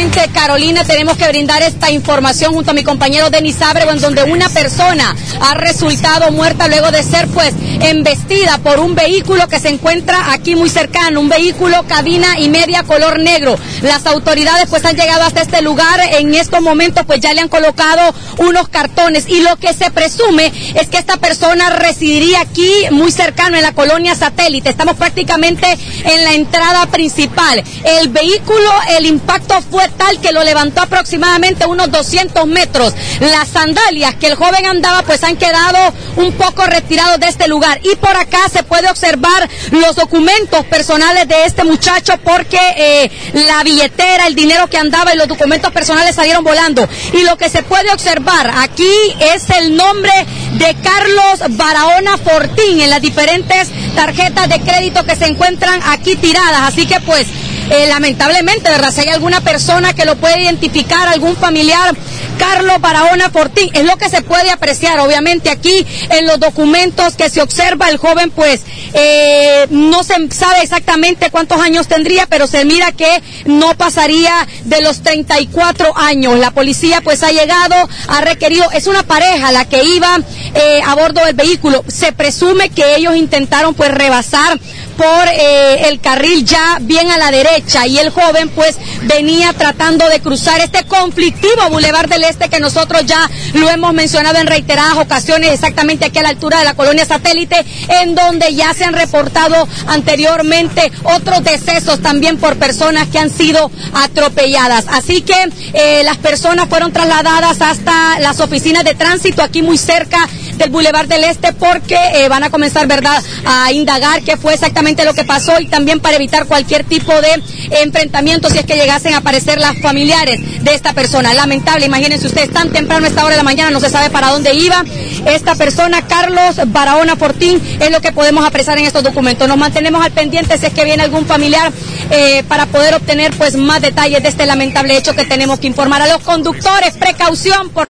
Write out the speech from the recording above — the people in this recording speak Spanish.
efectivamente, Carolina, tenemos que brindar esta información junto a mi compañero Denis Ábrego, en donde una persona ha resultado muerta luego de ser pues embestida por un vehículo que se encuentra aquí muy cercano, un vehículo cabina y media color negro. Las autoridades pues han llegado hasta este lugar, en estos momentos pues ya le han colocado unos cartones y lo que se presume es que esta persona residiría aquí muy cercano en la colonia Satélite. Estamos prácticamente en la entrada principal. El vehículo, el impacto fue tal que lo levantó aproximadamente unos 200 metros. Las sandalias que el joven andaba pues han quedado un poco retirados de este lugar y por acá se puede observar los documentos personales de este muchacho porque la billetera, el dinero que andaba y los documentos personales salieron volando. Y lo que se puede observar aquí es el nombre de Carlos Barahona Fortín en las diferentes tarjetas de crédito que se encuentran aquí tiradas. Así que pues lamentablemente, ¿verdad? Si hay alguna persona que lo puede identificar, algún familiar, Carlos Barahona Fortín, es lo que se puede apreciar. Obviamente aquí en los documentos que se observa, el joven pues no se sabe exactamente cuántos años tendría, pero se mira que no pasaría de los 34 años. La policía pues ha llegado, ha requerido, es una pareja la que iba a bordo del vehículo. Se presume que ellos intentaron pues rebasar por el carril ya bien a la derecha y el joven pues venía tratando de cruzar este conflictivo Boulevard del Este que nosotros ya lo hemos mencionado en reiteradas ocasiones, exactamente aquí a la altura de la colonia Satélite, en donde ya se han reportado anteriormente otros decesos también por personas que han sido atropelladas. Así que las personas fueron trasladadas hasta las oficinas de tránsito aquí muy cerca del Boulevard del Este porque van a comenzar, ¿verdad?, a indagar qué fue exactamente lo que pasó y también para evitar cualquier tipo de enfrentamiento si es que llegasen a aparecer las familiares de esta persona. Lamentable, imagínense ustedes, tan temprano a esta hora de la mañana, no se sabe para dónde iba esta persona. Carlos Barahona Fortín es lo que podemos apreciar en estos documentos. Nos mantenemos al pendiente si es que viene algún familiar para poder obtener pues más detalles de este lamentable hecho que tenemos que informar a los conductores. Precaución por